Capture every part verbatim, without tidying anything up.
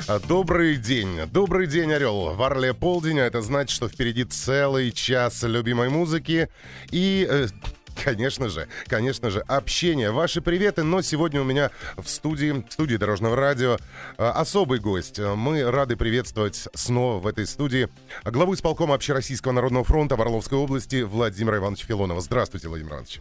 Добрый день. Добрый день, Орел. В Орле полдень, а это значит, что впереди целый час любимой музыки и... Э, Конечно же, конечно же, общение. Ваши приветы, но сегодня у меня в студии, в студии Дорожного радио особый гость. Мы рады приветствовать снова в этой студии главу исполкома Общероссийского народного фронта в Орловской области Владимира Ивановича Филонова. Здравствуйте, Владимир Иванович.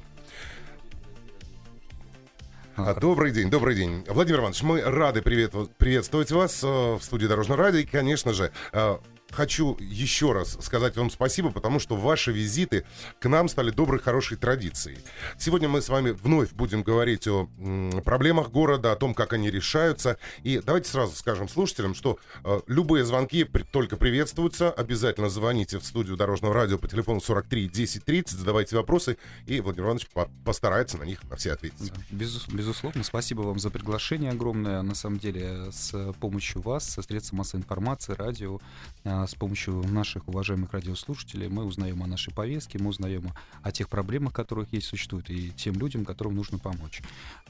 Добрый день, добрый день. Владимир Иванович, мы рады приветствовать вас в студии Дорожного радио. И, конечно же, хочу еще раз сказать вам спасибо, потому что ваши визиты к нам стали доброй, хорошей традицией. Сегодня мы с вами вновь будем говорить о м, проблемах города, о том, как они решаются. И давайте сразу скажем слушателям, что э, любые звонки при, только приветствуются. Обязательно звоните в студию Дорожного радио по телефону сорок три десять тридцать, задавайте вопросы, и Владимир Иванович по- постарается на них на все ответить. Безус- безусловно, спасибо вам за приглашение огромное. На самом деле, с помощью вас, со средств массовой информации, радио, с помощью наших уважаемых радиослушателей мы узнаем о нашей повестке, мы узнаем о тех проблемах, которых есть, существуют, и тем людям, которым нужно помочь.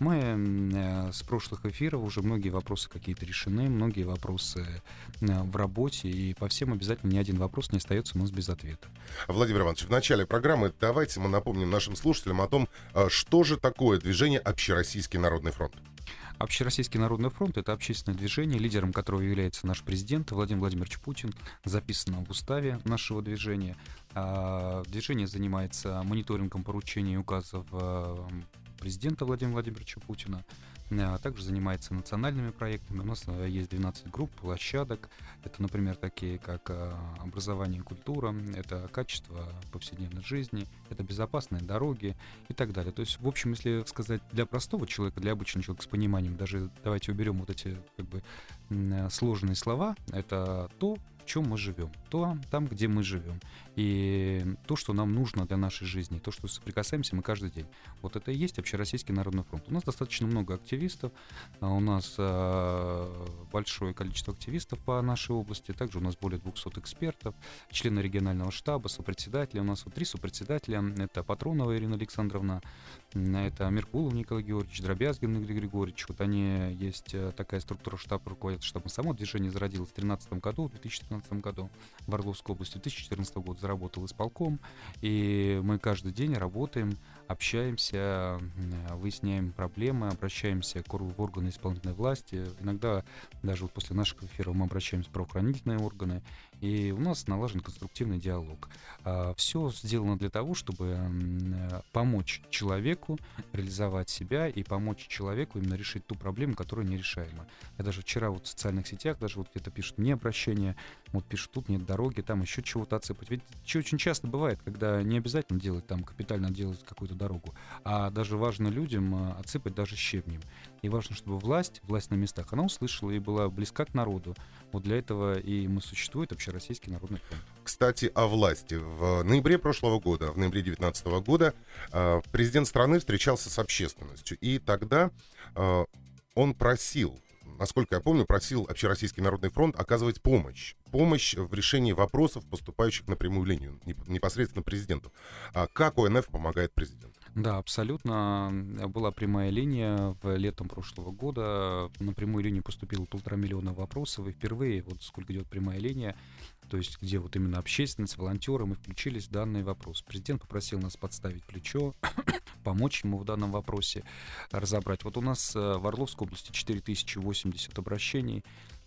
Мы с прошлых эфиров уже многие вопросы какие-то решены, многие вопросы в работе, и по всем обязательно ни один вопрос не остается у нас без ответа. Владимир Иванович, в начале программы давайте мы напомним нашим слушателям о том, что же такое движение Общероссийский народный фронт. Общероссийский народный фронт — это общественное движение, лидером которого является наш президент Владимир Владимирович Путин, записано в уставе нашего движения. Движение занимается мониторингом поручений и указов президента Владимира Владимировича Путина, а также занимается национальными проектами. У нас есть двенадцать групп, площадок. Это, например, такие как образование и культура, это качество повседневной жизни, это безопасные дороги и так далее. То есть, в общем, если сказать для простого человека, для обычного человека с пониманием, даже давайте уберем вот эти как бы сложные слова, это то, в чем мы живем, то, там, где мы живем, и то, что нам нужно для нашей жизни, то, что соприкасаемся мы каждый день. Вот это и есть Общероссийский народный фронт. У нас достаточно много активистов, у нас э, большое количество активистов по нашей области, также у нас более двухсот экспертов, члены регионального штаба, сопредседатели. У нас вот три сопредседателя, это Патронова Ирина Александровна, это Меркулов Николай Георгиевич, Дробязгин Игорь Григорьевич. Вот они, есть такая структура штаба, руководят штабом. Само движение зародилось в две тысячи тринадцатом году, в две тысячи тринадцатом году в Орловской области, в две тысячи четырнадцатом году заработал исполком, и мы каждый день работаем, общаемся, выясняем проблемы, обращаемся в органы исполнительной власти. Иногда даже вот после наших эфиров мы обращаемся в правоохранительные органы, и у нас налажен конструктивный диалог. Все сделано для того, чтобы помочь человеку реализовать себя и помочь человеку именно решить ту проблему, которая нерешаема. Я даже вчера вот в социальных сетях даже вот где-то пишут мне обращение, вот пишут, тут нет дороги, там еще чего-то отсыпать. Ведь очень часто бывает, когда не обязательно делать там капитально делать какую-то дорогу, а даже важно людям отсыпать даже щебнем. И важно, чтобы власть, власть на местах, она услышала и была близка к народу. Вот для этого и мы существует Общероссийский народный фронт. Кстати, о власти. В ноябре прошлого года, в ноябре две тысячи девятнадцатого года, президент страны встречался с общественностью. И тогда он просил, насколько я помню, просил Общероссийский народный фронт оказывать помощь. Помощь в решении вопросов, поступающих на прямую линию, непосредственно президенту. А как О Н Ф помогает президенту? Да, абсолютно. Была прямая линия в летом прошлого года. На прямую линию поступило полтора миллиона вопросов. И впервые, вот сколько идет прямая линия, то есть где вот именно общественность, волонтеры, мы включились в данный вопрос. Президент попросил нас подставить плечо, помочь ему в данном вопросе разобрать. Вот у нас в Орловской области четыре тысячи восемьдесят обращений.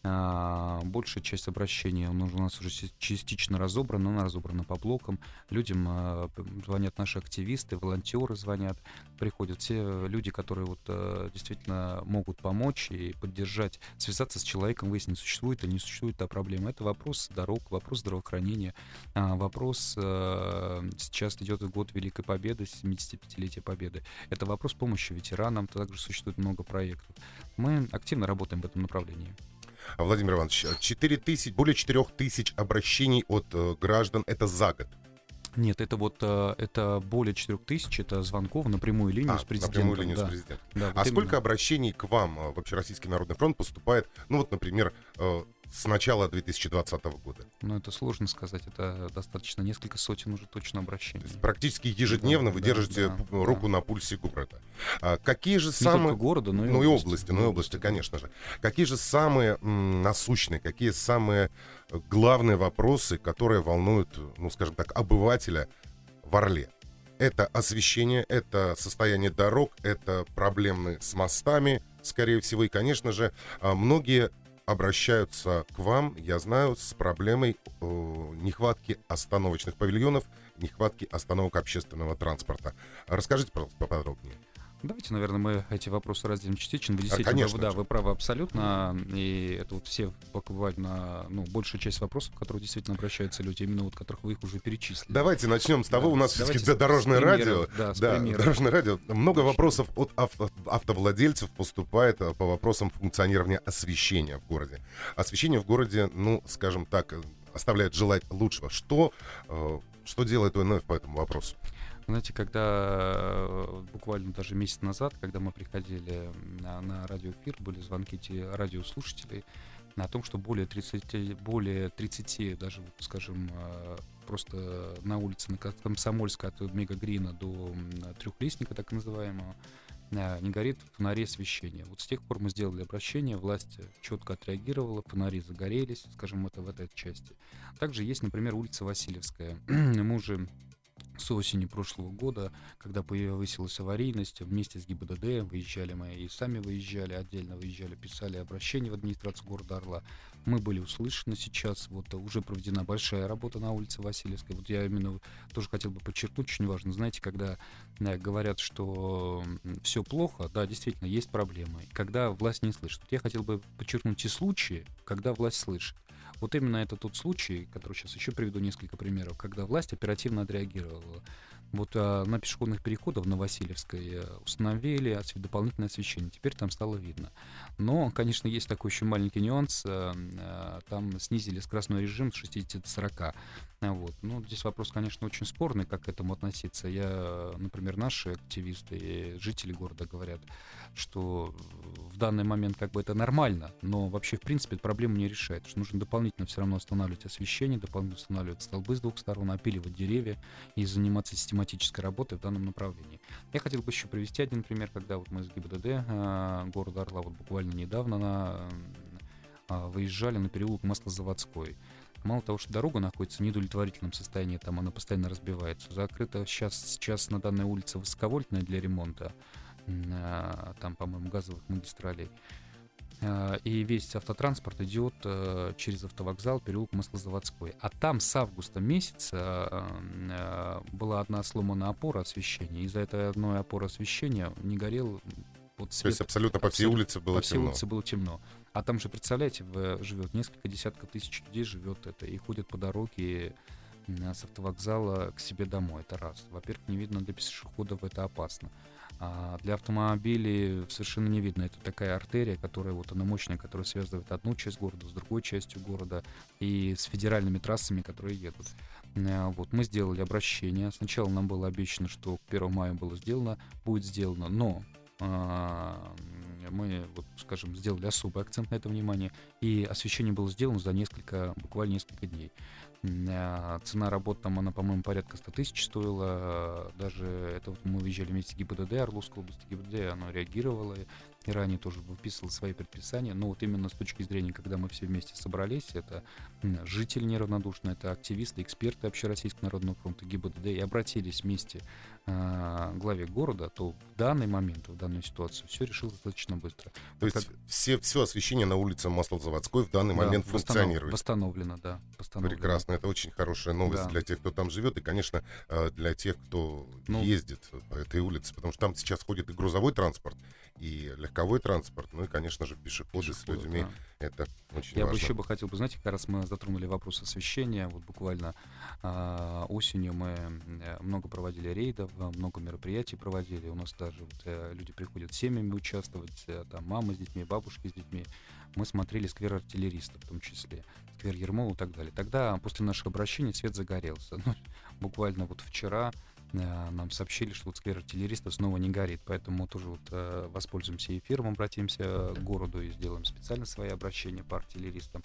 Большая часть обращений у нас уже частично разобрана, она разобрана по блокам. Людям звонят наши активисты, волонтеры звонят, приходят все люди, которые вот действительно могут помочь и поддержать, связаться с человеком, выяснить, существует или не существует та проблема. Это вопрос дорог, вопрос здравоохранения, вопрос, сейчас идет год Великой Победы, семидесятипятилетия Победы. Это вопрос помощи ветеранам, также существует много проектов. Мы активно работаем в этом направлении. Владимир Иванович, четыре тысячи, более четырех тысяч обращений от э, граждан — это за год? Нет, это вот это более четырех тысяч, это звонков на прямую линию а, с президентом. На прямую линию да. с президентом. Да, вот а именно. Сколько обращений к вам в Общероссийский народный фронт поступает, ну вот, например, э, с начала две тысячи двадцатого года? Ну, это сложно сказать. Это достаточно несколько сотен уже точно обращений. То есть практически ежедневно да, вы да, держите да, руку да. на пульсе города. А какие же Не самые... только города, но и ну, и области. области, ну и области, конечно же. Какие же самые м, насущные, какие самые главные вопросы, которые волнуют, ну, скажем так, обывателя в Орле? Это освещение, это состояние дорог, это проблемы с мостами, скорее всего. И, конечно же, многие обращаются к вам, я знаю, с проблемой э, нехватки остановочных павильонов, нехватки остановок общественного транспорта. Расскажите, пожалуйста, поподробнее. Давайте, наверное, мы эти вопросы разделим частично. Вы действительно, а, конечно, да, вы правы абсолютно. И это вот все буквально, ну, большая часть вопросов, которые действительно обращаются люди, именно вот которых вы их уже перечислили. Давайте начнем с того, да. у нас Давайте все-таки дорожное радио. Да, да дорожное радио. Много вопросов от авто, автовладельцев поступает по вопросам функционирования освещения в городе. Освещение в городе, ну, скажем так, оставляет желать лучшего. Что, что делает ОНФ по этому вопросу? Знаете, когда буквально даже месяц назад, когда мы приходили на, на радиоэфир, были звонки радиослушателей о том, что более тридцати, более тридцати даже, скажем, просто на улице на Комсомольска от Мегагрина до Трехлестника, так называемого, не горит фонари освещения. Вот с тех пор мы сделали обращение, власть четко отреагировала, фонари загорелись, скажем, это в этой части. Также есть, например, улица Васильевская. Мы уже с осени прошлого года, когда повысилась аварийность, вместе с ГИБДД выезжали мы и сами выезжали, отдельно выезжали, писали обращение в администрацию города Орла. Мы были услышаны сейчас, вот уже проведена большая работа на улице Васильевской. Вот я именно тоже хотел бы подчеркнуть, очень важно, знаете, когда э, говорят, что все плохо, да, действительно, есть проблемы, когда власть не слышит. Вот я хотел бы подчеркнуть те случаи, когда власть слышит. Вот именно это тот случай, который сейчас еще приведу несколько примеров, когда власть оперативно отреагировала. Вот а, на пешеходных переходах на Васильевской установили дополнительное освещение. Теперь там стало видно. Но, конечно, есть такой еще маленький нюанс. А, а, там снизили скоростной режим с шестидесяти до сорока. А, вот. Ну, здесь вопрос, конечно, очень спорный, как к этому относиться. Я, например, наши активисты и жители города говорят, что в данный момент как бы это нормально, но вообще, в принципе, эту проблему не решает. Что нужно дополнительно все равно останавливать освещение, дополнительно устанавливать столбы с двух сторон, опиливать деревья и заниматься систематической работой в данном направлении. Я хотел бы еще привести один пример, когда вот мы из ГИБДД э, города Орла вот буквально недавно на, э, выезжали на переулок Маслозаводской. Мало того, что дорога находится в неудовлетворительном состоянии, там она постоянно разбивается. Закрыта сейчас, сейчас на данной улице высоковольтная для ремонта, э, там, по-моему, газовых магистралей. И весь автотранспорт идет э, через автовокзал, переулок Маслозаводской. А там с августа месяца э, была одна сломанная опора освещения. Из-за этой одной опоры освещения не горел вот свет. То есть абсолютно по всей улице было по темно. По всей улице было темно. А там же, представляете, живет несколько десятков тысяч людей, живет это, и ходят по дороге с автовокзала к себе домой. Это раз. Во-первых, не видно, для пешеходов это опасно. А для автомобилей совершенно не видно. Это такая артерия, которая вот она мощная, которая связывает одну часть города с другой частью города и с федеральными трассами, которые едут. Вот мы сделали обращение. Сначала нам было обещано, что к первому мая было сделано, будет сделано, но а, мы, вот, скажем, сделали особый акцент на это внимание, и освещение было сделано за несколько, буквально несколько дней. Цена работы там, она, по-моему, порядка сто тысяч стоила. Даже это вот мы выезжали вместе с ГИБДД, Орловской области ГИБДД, оно реагировало и ранее тоже выписывало свои предписания. Но вот именно с точки зрения, когда мы все вместе собрались, это жители неравнодушные, это активисты, эксперты Общероссийского народного фронта, ГИБДД, и обратились вместе к главе города, то в данный момент, в данную ситуацию все решилось достаточно быстро. То есть как... все, все освещение на улице Маслозаводской в данный да, момент функционирует? Восстановлено, да. Восстановлено. Прекрасно. Это очень хорошая новость да. для тех, кто там живет, и, конечно, для тех, кто ну, ездит по этой улице, потому что там сейчас ходит и грузовой транспорт, и легковой транспорт, ну и, конечно же, пешеходы, пешеходы с людьми. Да. Это очень Я важно. бы еще бы хотел бы, знаете, как раз мы затронули вопрос освещения, вот буквально э, осенью мы много проводили рейдов, много мероприятий проводили, у нас даже вот, э, люди приходят с семьями участвовать, э, там мамы с детьми, бабушки с детьми. Мы смотрели сквер артиллеристов в том числе, сквер Ермолова и так далее. Тогда после наших обращений свет загорелся. Ну, буквально вот вчера э, нам сообщили, что вот сквер артиллеристов снова не горит, поэтому тоже вот, э, воспользуемся эфиром, обратимся к городу и сделаем специально свои обращения по артиллеристам.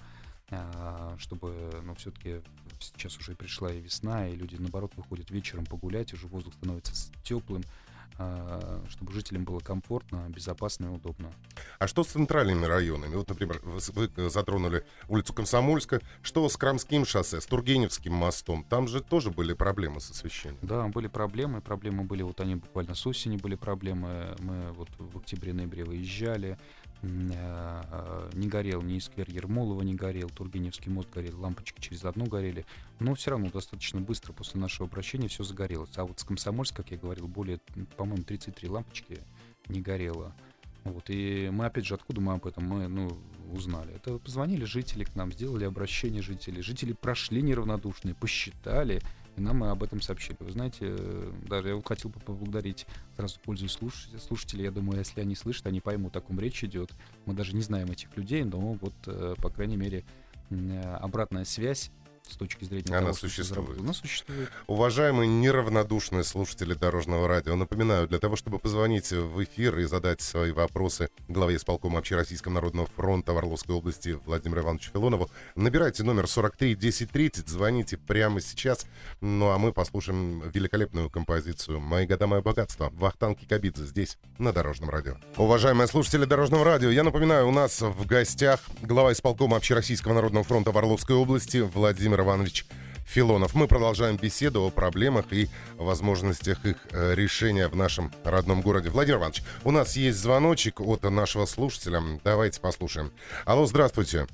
чтобы, ну, все-таки сейчас уже пришла и весна, и люди, наоборот, выходят вечером погулять, уже воздух становится теплым, чтобы жителям было комфортно, безопасно и удобно. А что с центральными районами? Вот, например, вы затронули улицу Комсомольская. Что с Крамским шоссе, с Тургеневским мостом? Там же тоже были проблемы с освещением. Да, были проблемы. Проблемы были, вот они буквально с осени были проблемы. Мы вот в октябре-ноябре выезжали. Не горел ни сквер Ермолова, не горел, Тургеневский мост горел, лампочки через одну горели. Но все равно достаточно быстро после нашего обращения все загорелось. А вот с Комсомольска, как я говорил, более, по-моему, тридцать три лампочки не горело. Вот. И мы, опять же, откуда мы об этом мы, ну, узнали? Это позвонили жители к нам, сделали обращение жителей. Жители прошли неравнодушные, посчитали, и нам об этом сообщили. Вы знаете, даже я вот хотел бы поблагодарить, сразу пользуясь слушателей, слушатели, я думаю, если они слышат, они поймут, о ком речь идет. Мы даже не знаем этих людей, но вот, по крайней мере, обратная связь с точки зрения Она того, существует. Она существует. Уважаемые неравнодушные слушатели Дорожного радио, напоминаю, для того, чтобы позвонить в эфир и задать свои вопросы главе исполкома Общероссийского народного фронта в Орловской области Владимиру Ивановичу Филонову, набирайте номер сорок три десять тридцать, звоните прямо сейчас. Ну а мы послушаем великолепную композицию «Мои года, мое богатство». Вахтанг Кикабидзе здесь, на Дорожном радио. Уважаемые слушатели Дорожного радио, я напоминаю, у нас в гостях глава исполкома Общероссийского народного фронта в Орловской области Владимир Иванович Филонов. Мы продолжаем беседу о проблемах и возможностях их решения в нашем родном городе. Владимир Иванович, у нас есть звоночек от нашего слушателя. Давайте послушаем. Алло, здравствуйте.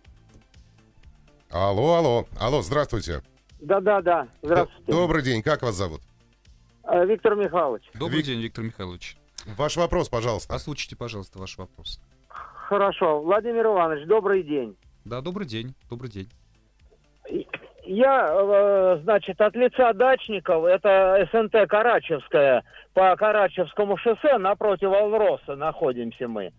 Алло, алло. Алло, здравствуйте. Да-да-да, здравствуйте. Добрый день, как вас зовут? Виктор Михайлович. Добрый Вик... день, Виктор Михайлович. Ваш вопрос, пожалуйста. Озвучите, пожалуйста, ваш вопрос. Хорошо. Владимир Иванович, добрый день. Да, добрый день, добрый день. Я, значит, от лица дачников, это СНТ Карачевская, по Карачевскому шоссе, напротив Алроса находимся мы.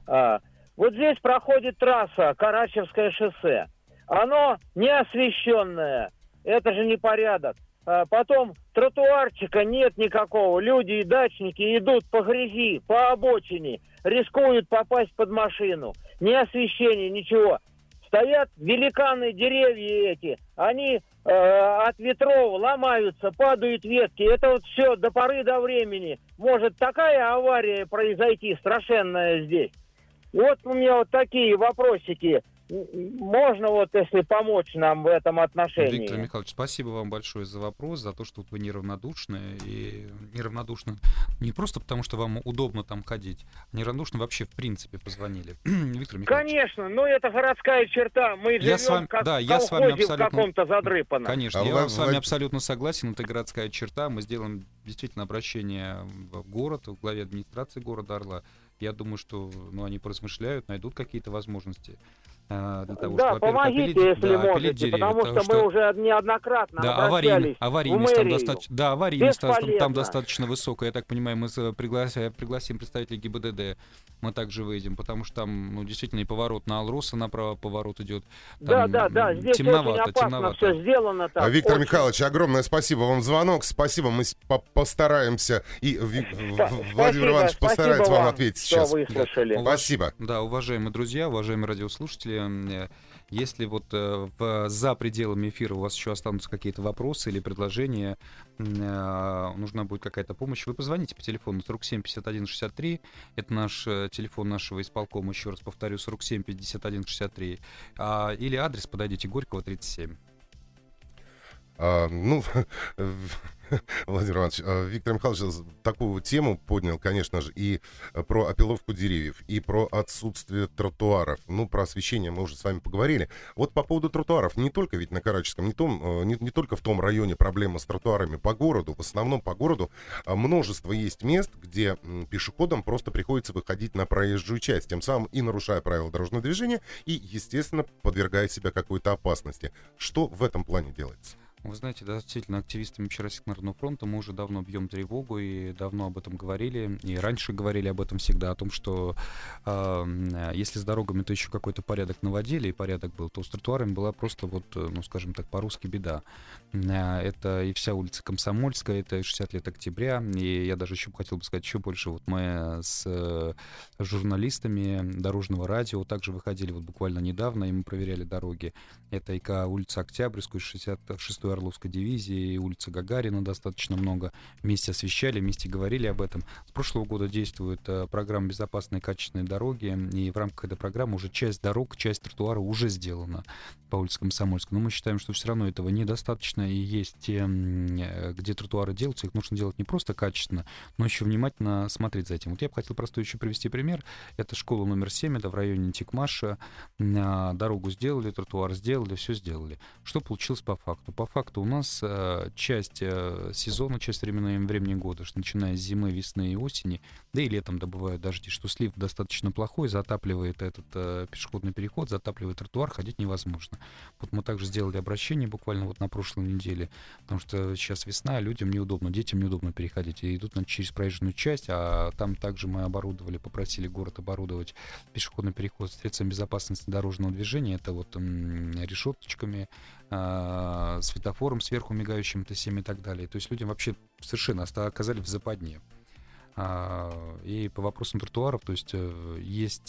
Вот здесь проходит трасса Карачевское шоссе. Оно не освещенное, это же непорядок. Потом тротуарчика нет никакого, люди и дачники идут по грязи, по обочине, рискуют попасть под машину. Ни освещения, ничего. Стоят великаны, деревья эти, они э, от ветров ломаются, падают ветки. Это вот все до поры до времени. Может такая авария произойти страшенная здесь. Вот у меня вот такие вопросики. Можно вот, если помочь нам в этом отношении. Виктор Михайлович, спасибо вам большое за вопрос, за то, что вы неравнодушны. И неравнодушны не просто потому, что вам удобно там ходить, а неравнодушны вообще в принципе позвонили. Виктор Михайлович. Конечно, но это городская черта. Мы я живем с вами, как да, в я с вами абсолютно, в каком-то задрыпанном. Конечно, а я вы, с вами вы... абсолютно согласен. Это городская черта. Мы сделаем действительно обращение в город, в главе администрации города Орла. Я думаю, что ну, они поразмышляют, найдут какие-то возможности. Для того, да, чтобы, помогите, опилить, если да, можете, деревья, потому что, что мы уже неоднократно да, обращались аварийность, в там мэрию. достаточно, да, аварийность там, там Бесполезно. достаточно высокая. Я так понимаю, мы пригласим, пригласим представителей ГИБДД, мы также выйдем, потому что там ну, действительно и поворот на Алроса направо, поворот идет. Да, да, да, здесь темновато, очень опасно темновато. все сделано так. Виктор очень. Михайлович, огромное спасибо вам звонок. Спасибо, мы постараемся. И Владимир Иванович постарается вам ответить сейчас. Выслушали. Спасибо. Да, уважаемые друзья, уважаемые радиослушатели, если вот э, в, за пределами эфира у вас еще останутся какие-то вопросы или предложения, э, нужна будет какая-то помощь, вы позвоните по телефону сорок семь пятьдесят один шестьдесят три, это наш э, телефон нашего исполкома, еще раз повторю, сорок семь пятьдесят один шестьдесят три, а, или адрес подойдите, Горького, тридцать семь. А, ну, Владимир Иванович, Виктор Михайлович такую тему поднял, конечно же, и про опиловку деревьев, и про отсутствие тротуаров. Ну, про освещение мы уже с вами поговорили. Вот по поводу тротуаров, не только ведь на Карачевском, не, том, не, не только в том районе проблема с тротуарами по городу, в основном по городу множество есть мест, где пешеходам просто приходится выходить на проезжую часть, тем самым и нарушая правила дорожного движения, и, естественно, подвергая себя какой-то опасности. Что в этом плане делается? Вы знаете, да, действительно, активистами Общероссийского народного фронта мы уже давно бьем тревогу и давно об этом говорили, и раньше говорили об этом всегда, о том, что э, если с дорогами то еще какой-то порядок наводили, и порядок был, то с тротуарами была просто вот, ну, скажем так, по-русски беда. Э, это и вся улица Комсомольская, это и шестьдесят лет октября, и я даже еще хотел бы сказать еще больше. Вот мы с э, журналистами Дорожного радио также выходили вот буквально недавно, и мы проверяли дороги. Это и улица Октябрьскую, шестьдесят шестой Орловской дивизии, и улица Гагарина достаточно много. Вместе освещали, вместе говорили об этом. С прошлого года действует э, программа «Безопасные качественные дороги», и в рамках этой программы уже часть дорог, часть тротуара уже сделана по улице Комсомольской. Но мы считаем, что все равно этого недостаточно, и есть те, где тротуары делаются, их нужно делать не просто качественно, но еще внимательно смотреть за этим. Вот я бы хотел просто еще привести пример. Это школа номер семь, это в районе Тикмаша. Дорогу сделали, тротуар сделали, все сделали. Что получилось по факту? По факту у нас э, часть э, сезона, часть времени, времени года, что начиная с зимы, весны и осени, да и летом добывают дожди, что слив достаточно плохой, затапливает этот э, пешеходный переход, затапливает тротуар, ходить невозможно. Вот мы также сделали обращение буквально вот на прошлой неделе, потому что сейчас весна, людям неудобно, детям неудобно переходить, и идут значит, через проезжую часть, а там также мы оборудовали, попросили город оборудовать пешеходный переход средством безопасности дорожного движения, это вот м, решеточками, э, светофором сверху мигающим, Т семь и так далее. То есть людям вообще совершенно оказались в западне. И по вопросам тротуаров, то есть есть,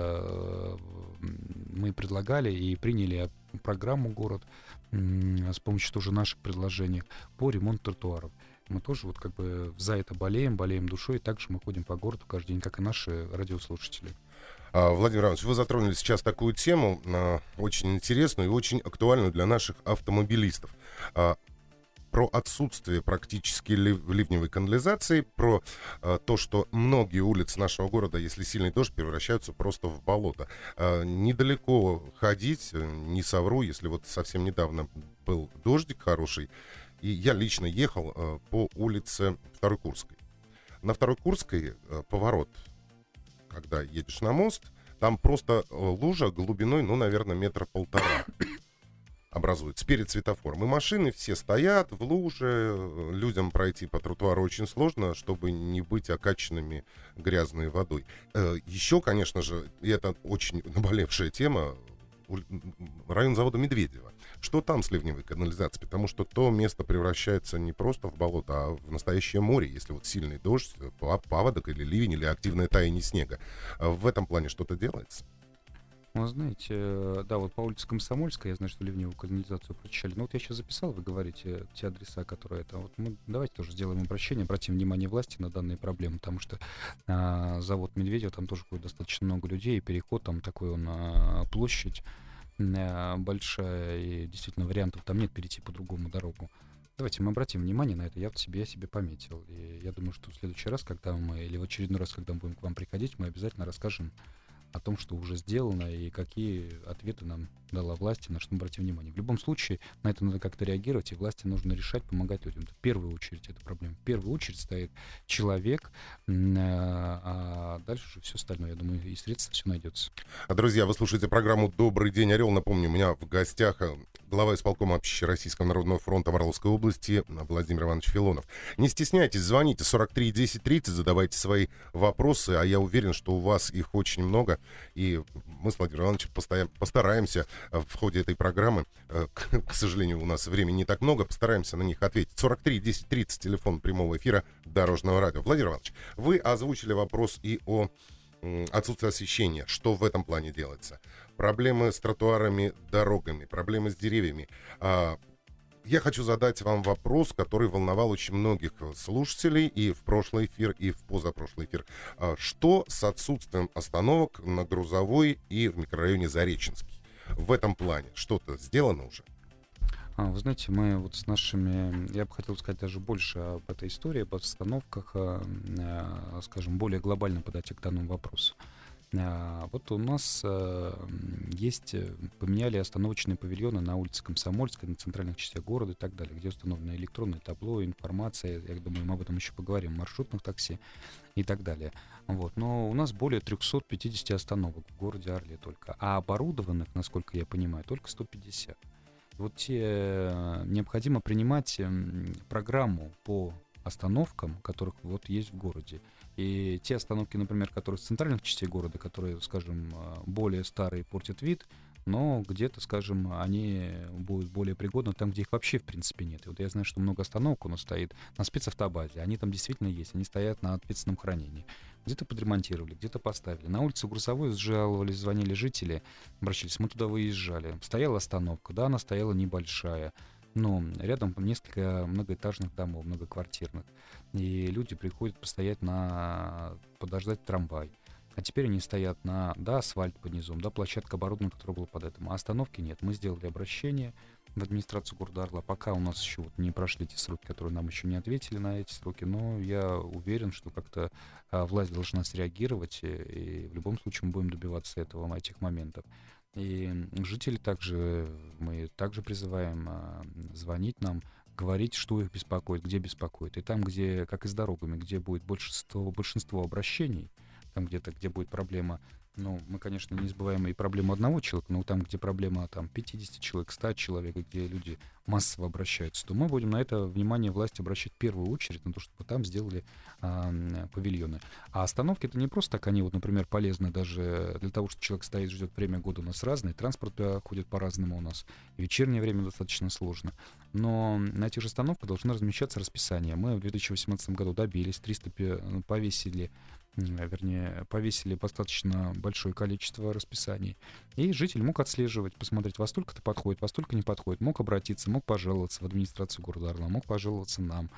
мы предлагали и приняли программу город с помощью тоже наших предложений по ремонту тротуаров. Мы тоже вот как бы за это болеем, болеем душой, и также мы ходим по городу каждый день, как и наши радиослушатели. Владимир Иванович, вы затронули сейчас такую тему, очень интересную и очень актуальную для наших автомобилистов. Про отсутствие практически ливневой канализации, про а, то, что многие улицы нашего города, если сильный дождь, превращаются просто в болото. А, недалеко ходить, не совру, если вот совсем недавно был дождик хороший, и я лично ехал а, по улице Второй Курской. На Второй Курской а, поворот, когда едешь на мост, там просто а, лужа глубиной, ну, наверное, метра полтора образуется перед светофором. И машины все стоят в луже, людям пройти по тротуару очень сложно, чтобы не быть окачанными грязной водой. Еще, конечно же, и это очень наболевшая тема, район завода Медведево. Что там с ливневой канализацией? Потому что то место превращается не просто в болото, а в настоящее море, если вот сильный дождь, паводок или ливень, или активное таяние снега. В этом плане что-то делается? Вы знаете, да, вот по улице Комсомольская, я знаю, что ливневую канализацию прочищали. Но вот я сейчас записал, вы говорите, те адреса, которые это. Вот мы давайте тоже сделаем обращение, обратим внимание власти на данные проблемы, потому что а, завод Медведево, там тоже ходит достаточно много людей, и переход там такой, он а, площадь а, большая, и действительно вариантов там нет перейти по другому дорогу. Давайте мы обратим внимание на это, я вот себе, я себе пометил. И я думаю, что в следующий раз, когда мы, или в очередной раз, когда мы будем к вам приходить, мы обязательно расскажем о том, что уже сделано и какие ответы нам дала власть, на что мы обратим внимание. В любом случае, на это надо как-то реагировать, и власти нужно решать, помогать людям. Это в первую очередь эта проблема. В первую очередь стоит человек, а дальше уже все остальное, я думаю, и средства все найдется. Друзья, вы слушаете программу «Добрый день, Орел». Напомню, у меня в гостях глава исполкома Общероссийского народного фронта в Орловской области Владимир Иванович Филонов. Не стесняйтесь, звоните сорок три десять тридцать, задавайте свои вопросы, а я уверен, что у вас их очень много, и мы с Владимиром Ивановичем постоя- постараемся в ходе этой программы, к, к сожалению, у нас времени не так много, постараемся на них ответить. сорок три десять тридцать, телефон прямого эфира Дорожного радио. Владимир Иванович, вы озвучили вопрос и о отсутствие освещения. Что в этом плане делается? Проблемы с тротуарами, дорогами, проблемы с деревьями. Я хочу задать вам вопрос, который волновал очень многих слушателей и в прошлый эфир, и в позапрошлый эфир. Что с отсутствием остановок на Грузовой и в микрорайоне Зареченский? В этом плане что-то сделано уже? А, вы знаете, мы вот с нашими, я бы хотел сказать даже больше об этой истории, об остановках, а, скажем, более глобально подойти к данному вопросу. А, вот у нас а, есть, поменяли остановочные павильоны на улице Комсомольской, на центральных частях города и так далее, где установлено электронное табло, информация, я думаю, мы об этом еще поговорим, маршрутных такси и так далее. Вот. Но у нас более триста пятьдесят остановок в городе Орле только, а оборудованных, насколько я понимаю, только сто пятьдесят. Вот те, необходимо принимать программу по остановкам, которых вот есть в городе. И те остановки, например, которые с центральных частей города, которые, скажем, более старые, портят вид, но где-то, скажем, они будут более пригодны там, где их вообще в принципе нет. И вот я знаю, что много остановок у нас стоит на спецавтобазе, они там действительно есть, они стоят на ответственном хранении. Где-то подремонтировали, где-то поставили. На улице Грузовой жаловались, звонили жители, обращались, мы туда выезжали. Стояла остановка, да, она стояла небольшая, но рядом несколько многоэтажных домов, многоквартирных. И люди приходят постоять на... подождать трамвай. А теперь они стоят на, да, асфальт под низом, да, площадка оборудования, которая была под этим. А остановки нет. Мы сделали обращение в администрацию города Орла. Пока у нас еще вот не прошли те сроки, которые нам еще не ответили на эти сроки, но я уверен, что как-то а, власть должна среагировать, и, и в любом случае мы будем добиваться этого, этих моментов. И жители также, мы также призываем а, звонить нам, говорить, что их беспокоит, где беспокоит. И там, где, как и с дорогами, где будет большинство, большинство обращений, там где-то, где будет проблема, ну, мы, конечно, не забываем и проблему одного человека, но там, где проблема там пятьдесят человек, сто человек, где люди массово обращаются, то мы будем на это внимание власти обращать в первую очередь, на то, чтобы там сделали а, павильоны. А остановки — это не просто так, они вот, например, полезны даже для того, что человек стоит, ждет, время года у нас разное, транспорт ходит по-разному у нас, и вечернее время достаточно сложно. Но на этих же остановках должно размещаться расписание. Мы в две тысячи восемнадцатом году добились, триста повесили, вернее, повесили достаточно большое количество расписаний. И житель мог отслеживать, посмотреть, во столько-то подходит, во столько не подходит, мог обратиться, мог пожаловаться в администрацию города Орла, мог пожаловаться нам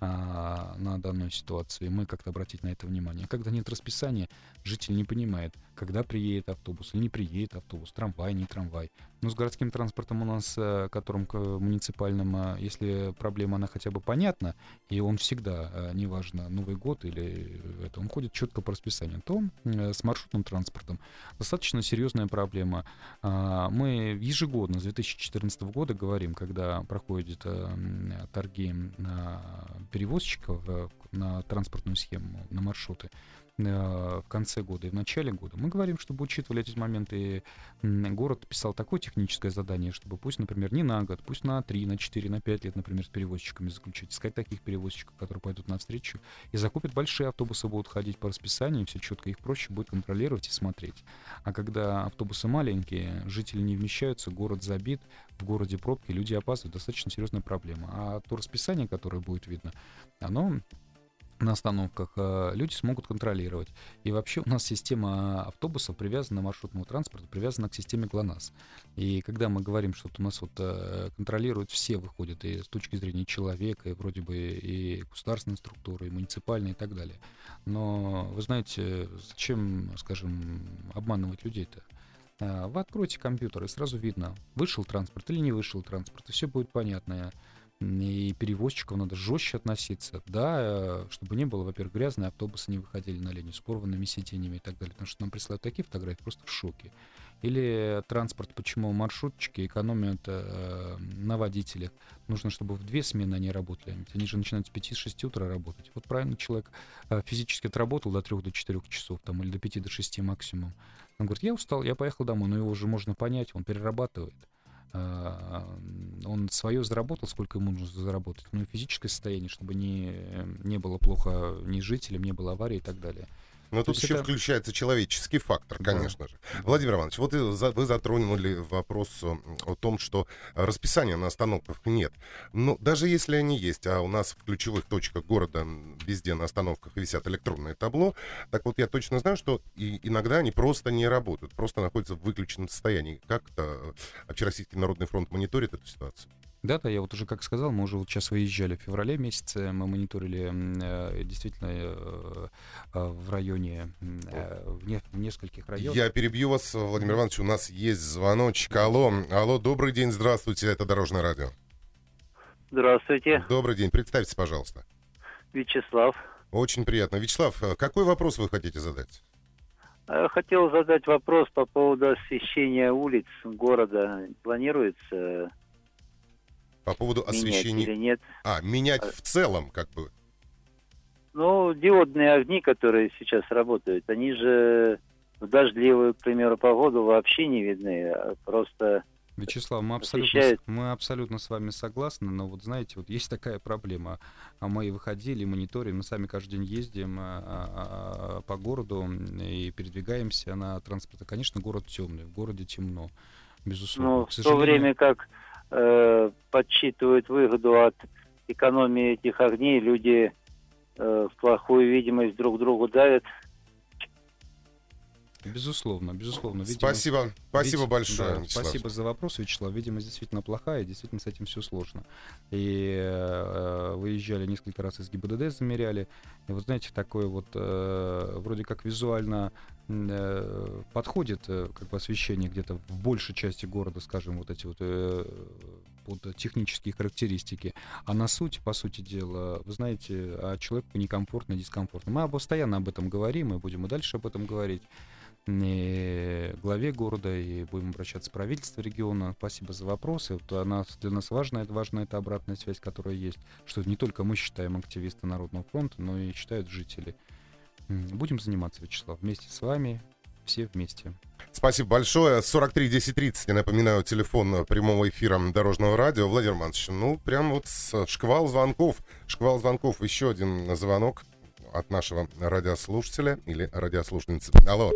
а, на данную ситуацию, и мы как-то обратить на это внимание. А когда нет расписания, житель не понимает, когда приедет автобус или не приедет автобус, трамвай, не трамвай. Но с городским транспортом у нас, которым к муниципальным, если проблема, она хотя бы понятна, и он всегда, неважно, Новый год или это, он ходит четко по расписанию, то с маршрутным транспортом достаточно серьезная проблема. Мы ежегодно с две тысячи четырнадцатого года говорим, когда проходят торги перевозчиков на транспортную схему, на маршруты, в конце года и в начале года, мы говорим, чтобы учитывали эти моменты. Город писал такое техническое задание, чтобы пусть, например, не на год, пусть на три, на четыре, на пять лет, например, с перевозчиками заключить, искать таких перевозчиков, которые пойдут навстречу и закупят большие автобусы, будут ходить по расписанию, все четко, их проще будет контролировать и смотреть. А когда автобусы маленькие, жители не вмещаются, город забит, в городе пробки, люди опаздывают, достаточно серьезная проблема. А то расписание, которое будет видно, оно на остановках люди смогут контролировать. И вообще у нас система автобусов привязана, маршрутного транспорта привязана к системе ГЛОНАСС. И когда мы говорим, что у нас вот контролируют все, выходят и с точки зрения человека, и вроде бы и государственные структуры, и муниципальные, и так далее. Но вы знаете, зачем, скажем, обманывать людей-то? Вы откроете компьютер, и сразу видно, вышел транспорт или не вышел транспорт, и все будет понятно. И перевозчиков надо жестче относиться, да, чтобы не было, во-первых, грязные автобусы не выходили на линию с порванными сиденьями и так далее, потому что нам присылают такие фотографии, просто в шоке. Или транспорт, почему маршрутчики экономят э, на водителях. Нужно, чтобы в две смены они работали. Ведь они же начинают с пяти-шести утра работать. Вот правильно, человек э, физически отработал до трех, до четырех часов, там, или до пяти, до шести максимум. Он говорит, я устал, я поехал домой, но его уже можно понять, он перерабатывает. Он свое заработал, сколько ему нужно заработать, ну и физическое состояние, чтобы не, не было плохо ни жителям, не было аварий и так далее. Но тут еще это... включается человеческий фактор, конечно да. же. Владимир Иванович, вот вы затронули вопрос о том, что расписания на остановках нет. Но даже если они есть, а у нас в ключевых точках города везде на остановках висят электронные табло, так вот я точно знаю, что и иногда они просто не работают, просто находятся в выключенном состоянии. Как-то Общероссийский народный фронт мониторит эту ситуацию? Да, да, я вот уже как сказал, мы уже вот сейчас выезжали в феврале месяце, мы мониторили э, действительно э, в районе, э, в, не, в нескольких районах. Я перебью вас, Владимир Иванович, у нас есть звоночек. Алло, алло, добрый день, здравствуйте, это Дорожное радио. Здравствуйте. Добрый день, представьтесь, пожалуйста. Вячеслав. Очень приятно. Вячеслав, какой вопрос вы хотите задать? Я хотел задать вопрос по поводу освещения улиц города. Планируется... По поводу освещения... Менять или нет? А, менять в целом, как бы? Ну, диодные огни, которые сейчас работают, они же в дождливую, к примеру, погоду вообще не видны. Просто Вячеслав, мы абсолютно, посещают. мы абсолютно с вами согласны, но вот знаете, вот есть такая проблема. А Мы выходили, мониторим, мы сами каждый день ездим а, а, а, по городу и передвигаемся на транспорте. Конечно, город темный, в городе темно, безусловно. Ну, К в то сожалению, время как э, подсчитывают выгоду от экономии этих огней, люди э, в плохую видимость друг другу давят. Безусловно, безусловно. Видимость- Спасибо, спасибо Вить- большое, да, Вячеслав. спасибо за вопрос, Вячеслав. Видимость действительно плохая, действительно с этим все сложно. И э, выезжали несколько раз из ГИБДД, замеряли. И вот знаете, такое вот э, вроде как визуально э, подходит э, как бы освещение где-то в большей части города, скажем, вот эти вот э, под технические характеристики. А на суть, по сути дела, вы знаете, а человеку некомфортно, дискомфортно. Мы постоянно об этом говорим, и будем и дальше об этом говорить. И главе города, и будем обращаться в правительство региона. Спасибо за вопросы. Вот для нас, для нас важна, важна эта обратная связь, которая есть, что не только мы считаем активисты Народного фронта, но и считают жители. М, Будем заниматься, Вячеслав, вместе с вами, все вместе. Спасибо большое. сорок три десять тридцать, я напоминаю, телефон прямого эфира Дорожного радио. Владимир Иванович, ну, прям вот с шквал звонков. Шквал звонков. Еще один звонок от нашего радиослушателя или радиослушательницы. Алло.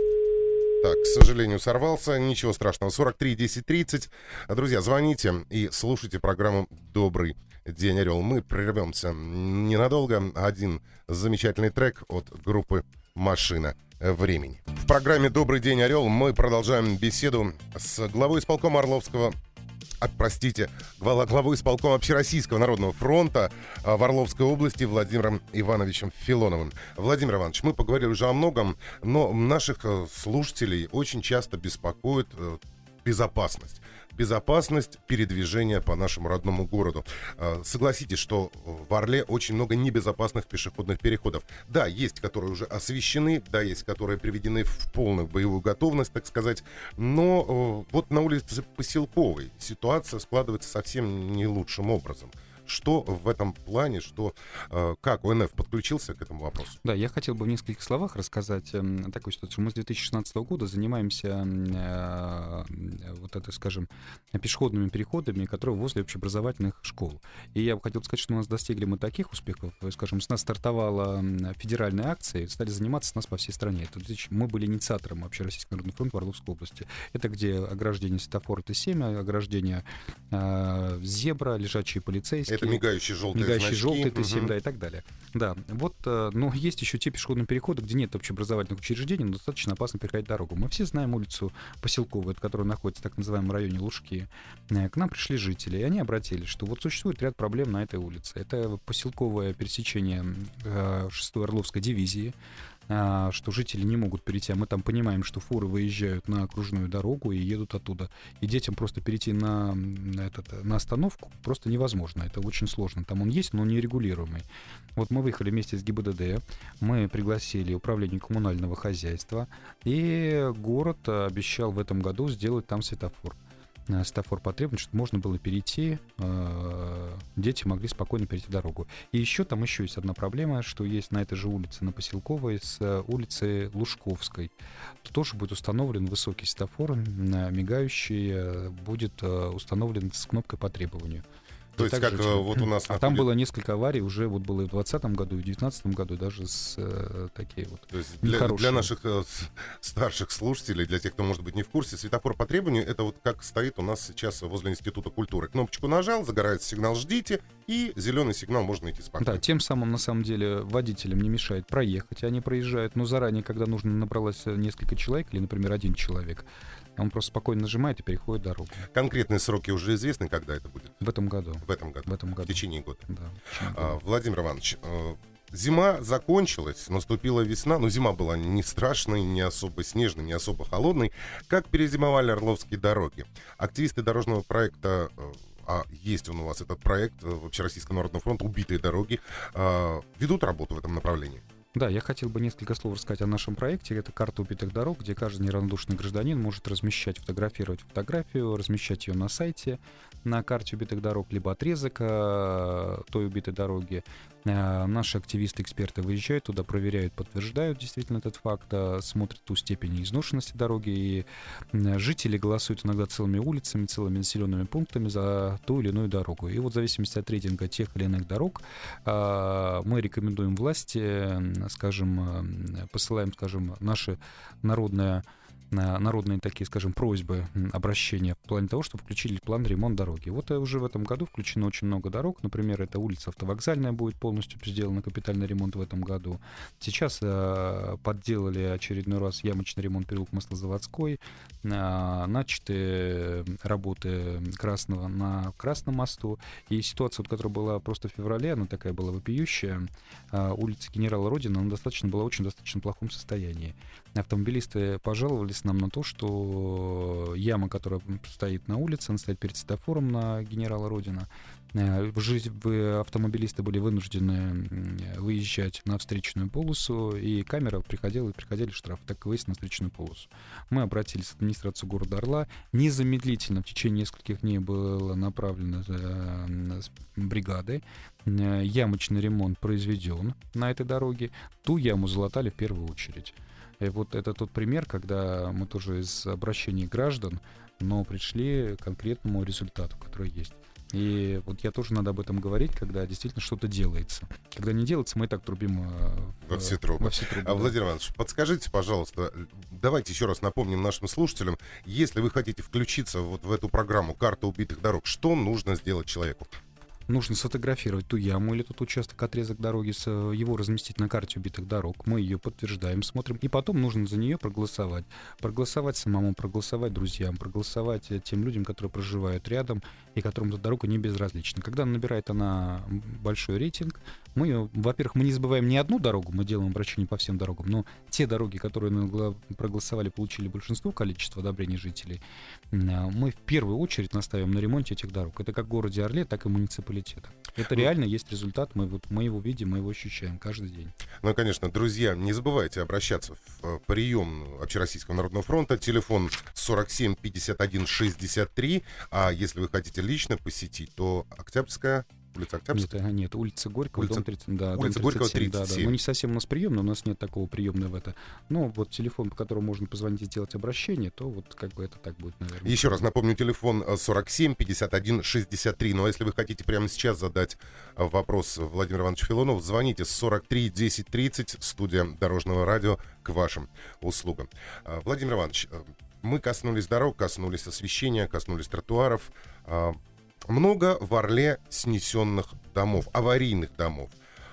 Так, к сожалению, сорвался. Ничего страшного. сорок три десять тридцать. Друзья, звоните и слушайте программу «Добрый день, Орел». Мы прервемся ненадолго. Один замечательный трек от группы «Машина времени». В программе «Добрый день, Орел» мы продолжаем беседу с главой исполкома Орловского А, простите, глава, главой исполкома Общероссийского народного фронта а, в Орловской области Владимиром Ивановичем Филоновым. Владимир Иванович, мы поговорили уже о многом, но наших а, слушателей очень часто беспокоит а, безопасность. Безопасность передвижения по нашему родному городу. А, согласитесь, что в Орле очень много небезопасных пешеходных переходов. Да, есть, которые уже освещены, да, есть, которые приведены в полную боевую готовность, так сказать. Но э, вот на улице Поселковой ситуация складывается совсем не лучшим образом. Что в этом плане, что э, как ОНФ подключился к этому вопросу? Да, я хотел бы в нескольких словах рассказать э, такую ситуацию. Мы с две тысячи шестнадцатого года занимаемся э, вот это, скажем, пешеходными переходами, которые возле общеобразовательных школ. И я бы хотел сказать, что у нас достигли мы таких успехов. Скажем, с нас стартовала федеральная акция, и стали заниматься с нас по всей стране. Это, мы были инициатором Общероссийского народного фронта в Орловской области. Это где ограждение светофора Т семь, ограждение э, зебра, лежачие полицейские. Это мигающие желтые Мигающие значки. желтые Т семь, Мгм. да, и так далее. Да, вот, э, но есть еще те пешеходные переходы, где нет общеобразовательных учреждений, но достаточно опасно переходить дорогу. Мы все знаем улицу Поселковую, которая находится в так называемом районе Лужки. Э, К нам пришли жители, и они обратились, что вот существует ряд проблем на этой улице. Это поселковое пересечение э, шестой Орловской дивизии, а, что жители не могут перейти, а мы там понимаем, что фуры выезжают на окружную дорогу и едут оттуда. И детям просто перейти на, на, этот, на остановку просто невозможно. Это очень сложно. Там он есть, но нерегулируемый. Вот мы выехали вместе с ГИБДД, мы пригласили управление коммунального хозяйства, и город обещал в этом году сделать там светофор. Светофор потребен, чтобы можно было перейти, э, дети могли спокойно перейти дорогу. И еще там еще есть одна проблема, что есть на этой же улице, на Поселковой, с э, улицы Лужковской. Тут тоже будет установлен высокий светофор, э, мигающий, э, будет э, установлен с кнопкой по требованию. То И есть, также как очень- э, вот у нас... А там находит- было несколько аварий, уже вот было и в двадцатом году, и в девятнадцатом году, даже с э, такие вот. То есть для, нехорошие. для наших э, с- старших слушателей, для тех, кто, может быть, не в курсе, светофор по требованию — это вот как стоит у нас сейчас возле Института культуры. Кнопочку нажал, загорается сигнал «Ждите», и зеленый сигнал, можно идти спокойно. Да, тем самым, на самом деле, водителям не мешает проехать, они проезжают, но заранее, когда нужно набралось несколько человек, или, например, один человек, он просто спокойно нажимает и переходит дорогу. Конкретные сроки уже известны, когда это будет? В этом году. В этом году, В этом в году. течение года. Да, в течение года. А, Владимир Иванович, э, зима закончилась, наступила весна, но зима была не страшной, не особо снежной, не особо холодной. Как перезимовали орловские дороги? Активисты дорожного проекта, э, а есть он у вас этот проект э, в Общероссийском народном фронте «Убитые дороги», э, ведут работу в этом направлении? Да, я хотел бы несколько слов рассказать о нашем проекте. Это карта убитых дорог, где каждый неравнодушный гражданин может размещать, фотографировать фотографию, размещать ее на сайте на карте убитых дорог, либо отрезок э, той убитой дороги. Э, наши активисты, эксперты выезжают туда, проверяют, подтверждают действительно этот факт, э, смотрят ту степень изношенности дороги. И э, жители голосуют иногда целыми улицами, целыми населенными пунктами за ту или иную дорогу. И вот в зависимости от рейтинга тех или иных дорог э, мы рекомендуем власти, скажем, посылаем, скажем, наши народные, народные такие, скажем, просьбы, обращения в плане того, чтобы включили план ремонт дороги. Вот уже в этом году включено очень много дорог. Например, это улица Автовокзальная будет полностью сделана, капитальный ремонт в этом году. Сейчас э, подделали очередной раз ямочный ремонт переулок Маслозаводской. Э, начаты работы Красного на Красном мосту. И ситуация, вот, которая была просто в феврале, она такая была вопиющая. Э, улица Генерала Родина, она достаточно была в очень достаточно плохом состоянии. Автомобилисты пожаловались нам на то, что яма, которая стоит на улице, она стоит перед светофором на Генерала Родина. Автомобилисты были вынуждены выезжать на встречную полосу, и камера приходила и приходили штрафы, так и выезд на встречную полосу. Мы обратились в администрацию города Орла. Незамедлительно в течение нескольких дней было направлено бригадой. Ямочный ремонт произведен на этой дороге. Ту яму залатали в первую очередь. И вот это тот пример, когда мы тоже из обращений граждан, но пришли к конкретному результату, который есть. И вот я тоже надо об этом говорить, когда действительно что-то делается. Когда не делается, мы и так трубим в, во все трубы. Во все трубы а, да. Владимир Иванович, подскажите, пожалуйста, давайте еще раз напомним нашим слушателям, если вы хотите включиться вот в эту программу «Карта убитых дорог», что нужно сделать человеку? Нужно сфотографировать ту яму или тот участок, отрезок дороги, его разместить на карте убитых дорог. Мы ее подтверждаем, смотрим. И потом нужно за нее проголосовать. Проголосовать самому, проголосовать друзьям, проголосовать тем людям, которые проживают рядом и которым эта дорога не безразлична. Когда набирает она большой рейтинг, мы, во-первых, мы не забываем ни одну дорогу, мы делаем обращение по всем дорогам, но те дороги, которые проголосовали, получили большинство количества одобрений жителей, мы в первую очередь наставим на ремонте этих дорог. Это как в городе Орле, так и муниципалитете. Это реально есть результат, мы, вот, мы его видим, мы его ощущаем каждый день. Ну и, конечно, друзья, не забывайте обращаться в прием Общероссийского народного фронта. Телефон сорок семь пятьдесят один шестьдесят три. А если вы хотите лично посетить, то Октябрьская... Улица Октябрьская? Нет, нет, улица Горького, улица... дом тридцать, да, улица дом Горького, тридцать семь, тридцать семь. Да, да. Ну, не совсем у нас приемный, у нас нет такого приемного в это. Но вот телефон, по которому можно позвонить и сделать обращение, то вот как бы это так будет, наверное. Еще раз напомню, телефон сорок семь пятьдесят один шестьдесят три. Ну, а если вы хотите прямо сейчас задать вопрос Владимиру Ивановичу Филонову, звоните сорок три десять тридцать, студия Дорожного радио, к вашим услугам. Владимир Иванович, мы коснулись дорог, коснулись освещения, коснулись тротуаров. Много в Орле снесенных домов, аварийных домов.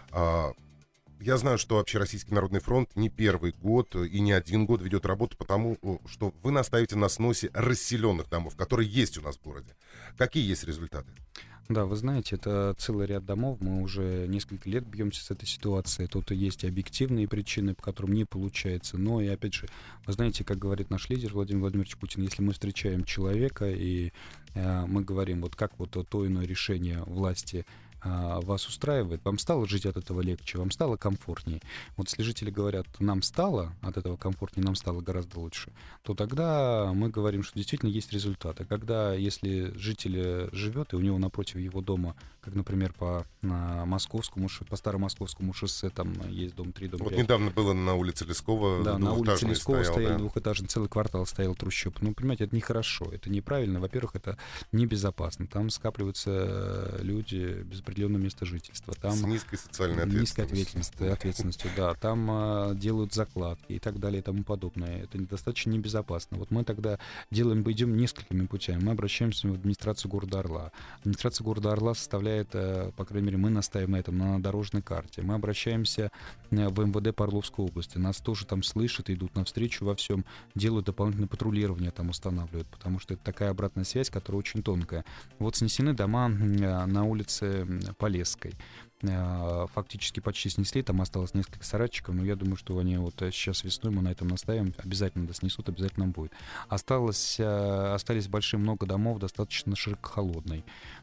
Я знаю, что Общероссийский народный фронт не первый год и не один год ведет работу, потому что вы настаиваете на сносе расселенных домов, которые есть у нас в городе. Какие есть результаты? Да, вы знаете, это целый ряд домов. Мы уже несколько лет бьемся с этой ситуацией. Тут и есть и объективные причины, по которым не получается. Но и опять же, вы знаете, как говорит наш лидер Владимир Владимирович Путин, если мы встречаем человека и э, мы говорим, вот как вот то иное решение власти вас устраивает, вам стало жить от этого легче, вам стало комфортнее. Вот если жители говорят, нам стало от этого комфортнее, нам стало гораздо лучше, то тогда мы говорим, что действительно есть результаты. Когда, если житель живет, и у него напротив его дома, как, например, по на московскому, по старомосковскому шоссе, там есть дом три, дом пять. Вот недавно было на улице Лескова, да, на улице Лескова стоял, стояли да? двухэтажный, целый квартал стоял трущоб. Ну, понимаете, это нехорошо, это неправильно. Во-первых, это небезопасно. Там скапливаются люди без определенного места жительства. Там с низкой социальной ответственностью. Низкой ответственностью, ответственностью, да. Там а, делают закладки и так далее и тому подобное. Это достаточно небезопасно. Вот мы тогда делаем, идем несколькими путями. Мы обращаемся в администрацию города Орла. Администрация города Орла составляет, по крайней мере, мы настаиваем на этом, на дорожной карте. Мы обращаемся в эм вэ дэ по Орловской области. Нас тоже там слышат, идут навстречу во всем, делают дополнительное патрулирование, там устанавливают, потому что это такая обратная связь, которая очень тонкая. Вот снесены дома на улице Полесской. фактически почти снесли, там осталось несколько сарайчиков, но я думаю, что они вот сейчас весной, мы на этом настаиваем, обязательно снесут, обязательно будет. Осталось, остались большие много домов, достаточно широкохолодной.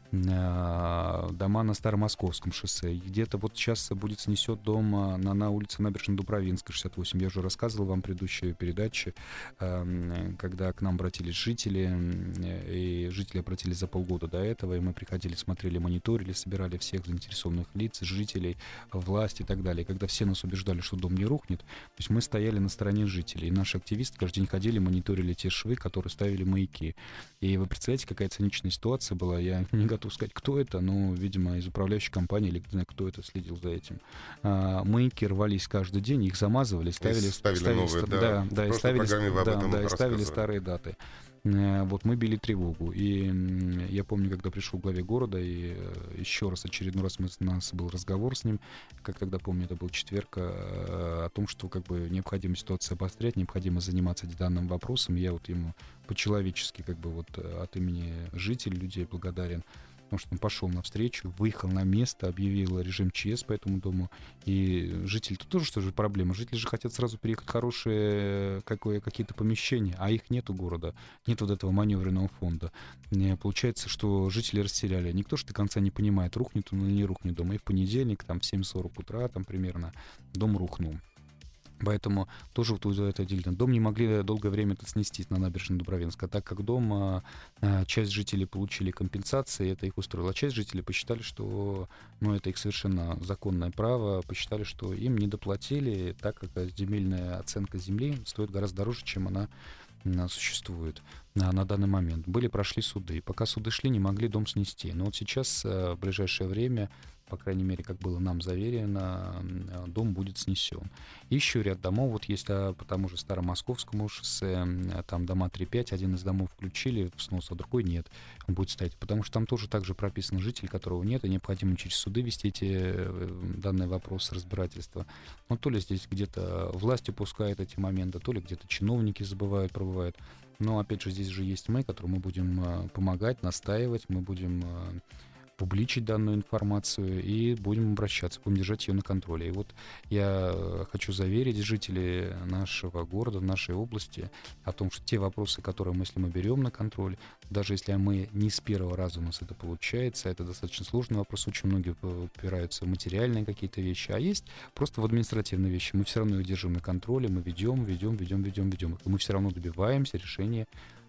Дома на Старомосковском шоссе. Где-то вот сейчас будет снесет дом на, на улице Набережно-Дубровинская, шестьдесят восемь. Я уже рассказывал вам в предыдущей передаче, когда к нам обратились жители, и жители обратились за полгода до этого, и мы приходили, смотрели, мониторили, собирали всех заинтересованных лиц, жителей, власть и так далее. Когда все нас убеждали, что дом не рухнет, то есть мы стояли на стороне жителей. И наши активисты каждый день ходили, мониторили те швы, которые ставили маяки. И вы представляете, какая циничная ситуация была? Я не готов сказать, кто это, но, видимо, из управляющей компании, или не знаю, кто это следил за этим. А, маяки рвались каждый день, их замазывали, ставили, и ставили, ставили новые, ст- да, да, да, и ставили, да, да, и ставили старые даты. Вот мы били тревогу. И я помню, когда пришел к главе города, и еще раз, очередной раз мы, у нас был разговор с ним, как тогда помню, это был четверг, о том, что как бы необходимо ситуацию обострять, необходимо заниматься данным вопросом. Я вот ему по-человечески как бы вот от имени жителей, людей благодарен, потому что он пошел навстречу, выехал на место, объявил режим ЧС по этому дому. И жители, тут тоже что же проблема. Жители же хотят сразу переехать в хорошие какое, какие-то помещения, а их нет у города, нет вот этого маневренного фонда. И получается, что жители растеряли. Никто же до конца не понимает, рухнет он или не рухнет дом. И в понедельник, там, в семь сорок утра, там, примерно, дом рухнул. Поэтому тоже вот это отдельно. Дом не могли долгое время это снести на набережной Дубровинска, так как дом, а, часть жителей получили компенсации, это их устроило. А часть жителей посчитали, что, ну, это их совершенно законное право, посчитали, что им не доплатили, так как земельная оценка земли стоит гораздо дороже, чем она существует на, на данный момент. Были, прошли суды. Пока суды шли, не могли дом снести. Но вот сейчас, в ближайшее время, по крайней мере, как было нам заверено, дом будет снесен. И еще ряд домов, вот есть по тому же Старомосковскому шоссе, там дома три-пять, один из домов включили в снос, а другой нет, он будет стоять, потому что там тоже также прописан житель, которого нет, и необходимо через суды вести эти данные вопросы, разбирательства. Но то ли здесь где-то власть упускает эти моменты, то ли где-то чиновники забывают, пробывают. Но, опять же, здесь же есть мы, которым мы будем помогать, настаивать, мы будем публичить данную информацию и будем обращаться, будем держать ее на контроле. И вот я хочу заверить жителей нашего города, нашей области о том, что те вопросы, которые мы, если мы берем на контроль, даже если мы не с первого раза у нас это получается, это достаточно сложный вопрос, очень многие упираются в материальные какие-то вещи, а есть просто в административные вещи. Мы все равно их держим на контроле, мы ведем, ведем, ведем, ведем, ведем. И мы все равно добиваемся решения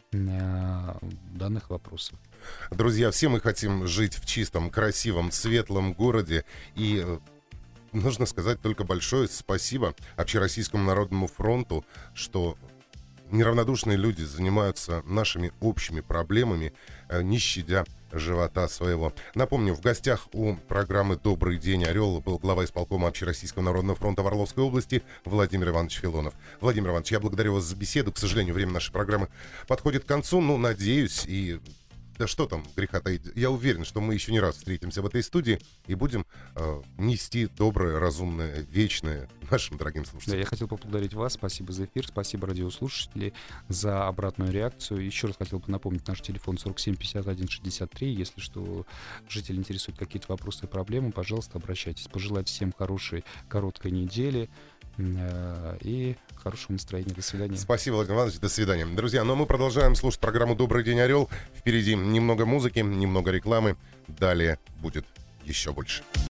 данных вопросов. Друзья, все мы хотим жить в чистом, красивом, светлом городе. И нужно сказать только большое спасибо Общероссийскому народному фронту, что неравнодушные люди занимаются нашими общими проблемами, не щадя живота своего. Напомню, в гостях у программы «Добрый день, Орел» был глава исполкома Общероссийского народного фронта в Орловской области Владимир Иванович Филонов. Владимир Иванович, я благодарю вас за беседу. К сожалению, время нашей программы подходит к концу. Ну, надеюсь, и... Да что там греха таить. Я уверен, что мы еще не раз встретимся в этой студии и будем э, нести доброе, разумное, вечное нашим дорогим слушателям. Да, я хотел поблагодарить вас. Спасибо за эфир. Спасибо радиослушатели за обратную реакцию. Еще раз хотел бы напомнить наш телефон сорок семь пятьдесят один шестьдесят три. Если что, жители интересуют какие-то вопросы и проблемы, пожалуйста, обращайтесь. Пожелать всем хорошей, короткой недели и хорошего настроения. До свидания. Спасибо, Владимир Иванович. До свидания. Друзья, ну а мы продолжаем слушать программу «Добрый день, Орел». Впереди немного музыки, немного рекламы. Далее будет еще больше.